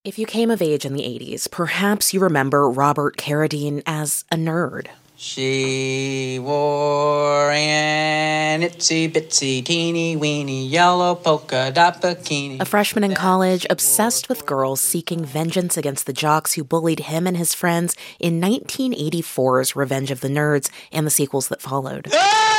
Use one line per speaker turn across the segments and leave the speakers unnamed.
If you came of age in the 80s, perhaps you remember Robert Carradine as a nerd.
She wore an itsy-bitsy, teeny-weeny, yellow polka dot bikini.
A freshman in college, obsessed with girls seeking vengeance against the jocks who bullied him and his friends in 1984's Revenge of the Nerds and the sequels that followed.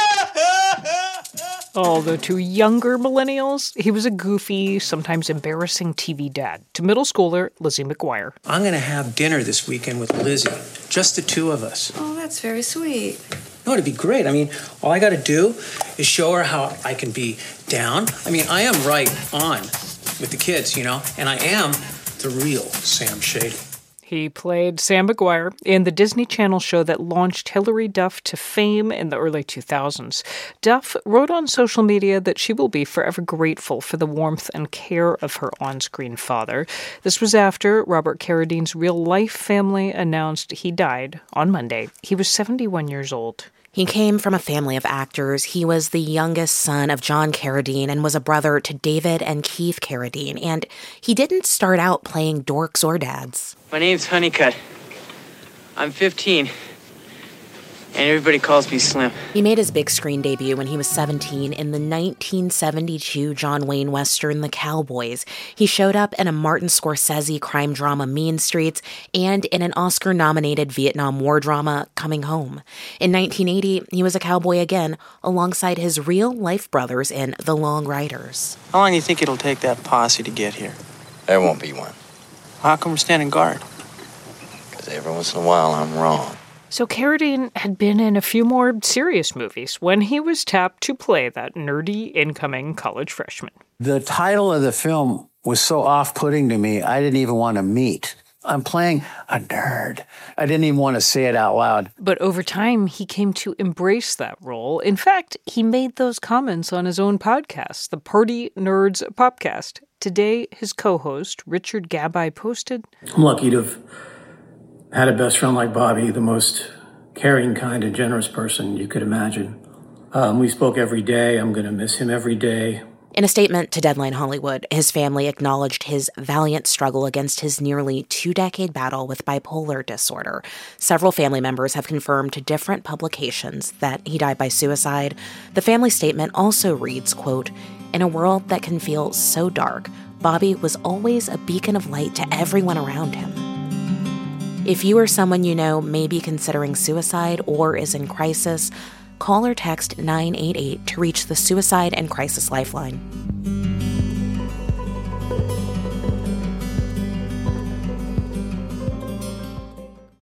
Although to younger millennials, he was a goofy, sometimes embarrassing TV dad. To middle schooler Lizzie McGuire.
I'm going to have dinner this weekend with Lizzie. Just the two of us.
Oh, that's very sweet.
No, it'd be great. I mean, all I got to do is show her how I can be down. I mean, I am right on with the kids, you know, and I am the real Sam Shady.
He played Sam McGuire in the Disney Channel show that launched Hilary Duff to fame in the early 2000s. Duff wrote on social media that she will be forever grateful for the warmth and care of her on-screen father. This was after Robert Carradine's real-life family announced he died on Monday. He was 71 years old.
He came from a family of actors. He was the youngest son of John Carradine and was a brother to David and Keith Carradine. And he didn't start out playing dorks or dads.
My name's Honeycutt. I'm 15. And everybody calls me Slim.
He made his big screen debut when he was 17 in the 1972 John Wayne Western, The Cowboys. He showed up in a Martin Scorsese crime drama, Mean Streets, and in an Oscar-nominated Vietnam War drama, Coming Home. In 1980, he was a cowboy again, alongside his real-life brothers in The Long Riders.
How long do you think it'll take that posse to get here?
There won't be one.
How come we're standing guard?
Because every once in a while I'm wrong.
So Carradine had been in a few more serious movies when he was tapped to play that nerdy incoming college freshman.
The title of the film was so off-putting to me, I didn't even want to meet. I'm playing a nerd. I didn't even want to say it out loud.
But over time, he came to embrace that role. In fact, he made those comments on his own podcast, the Party Nerds Popcast. Today, his co-host, Richard Gabby, posted,
I'm lucky to have had a best friend like Bobby, the most caring, kind, and generous person you could imagine. We spoke every day. I'm going to miss him every day.
In a statement to Deadline Hollywood, his family acknowledged his valiant struggle against his nearly two-decade battle with bipolar disorder. Several family members have confirmed to different publications that he died by suicide. The family statement also reads, quote, "In a world that can feel so dark, Bobby was always a beacon of light to everyone around him." If you or someone you know may be considering suicide or is in crisis, call or text 988 to reach the Suicide and Crisis Lifeline.